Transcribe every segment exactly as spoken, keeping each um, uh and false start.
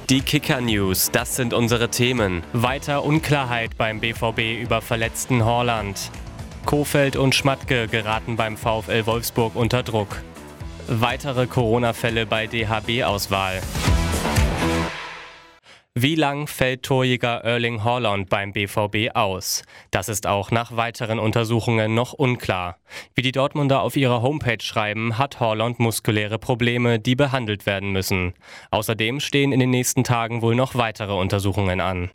Die Kicker-News, das sind unsere Themen. Weiter Unklarheit beim B V B über verletzten Haaland. Kohfeldt und Schmatke geraten beim VfL Wolfsburg unter Druck. Weitere Corona-Fälle bei D H B-Auswahl. Wie lang fällt Torjäger Erling Haaland beim B V B aus? Das ist auch nach weiteren Untersuchungen noch unklar. Wie die Dortmunder auf ihrer Homepage schreiben, hat Haaland muskuläre Probleme, die behandelt werden müssen. Außerdem stehen in den nächsten Tagen wohl noch weitere Untersuchungen an.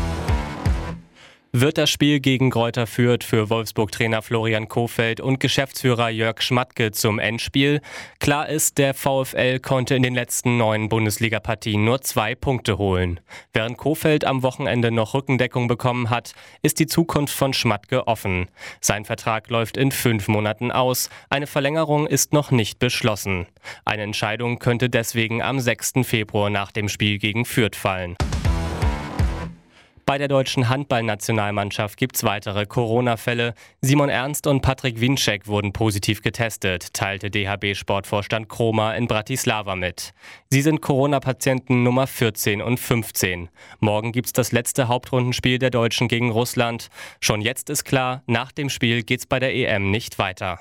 Wird das Spiel gegen Greuther Fürth für Wolfsburg-Trainer Florian Kohfeldt und Geschäftsführer Jörg Schmatke zum Endspiel? Klar ist, der VfL konnte in den letzten neun Bundesliga-Partien nur zwei Punkte holen. Während Kohfeldt am Wochenende noch Rückendeckung bekommen hat, ist die Zukunft von Schmatke offen. Sein Vertrag läuft in fünf Monaten aus. Eine Verlängerung ist noch nicht beschlossen. Eine Entscheidung könnte deswegen am sechsten Februar nach dem Spiel gegen Fürth fallen. Bei der deutschen Handballnationalmannschaft gibt's weitere Corona-Fälle. Simon Ernst und Patrick Winczek wurden positiv getestet, teilte D H B-Sportvorstand Kroma in Bratislava mit. Sie sind Corona-Patienten Nummer vierzehn und fünfzehn. Morgen gibt's das letzte Hauptrundenspiel der Deutschen gegen Russland. Schon jetzt ist klar, nach dem Spiel geht's bei der E M nicht weiter.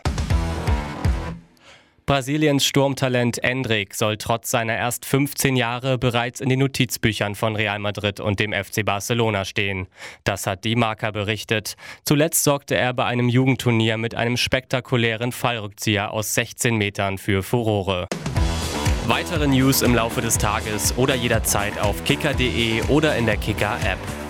Brasiliens Sturmtalent Endrick soll trotz seiner erst fünfzehn Jahre bereits in den Notizbüchern von Real Madrid und dem F C Barcelona stehen. Das hat die Marca berichtet. Zuletzt sorgte er bei einem Jugendturnier mit einem spektakulären Fallrückzieher aus sechzehn Metern für Furore. Weitere News im Laufe des Tages oder jederzeit auf kicker punkt de oder in der Kicker-App.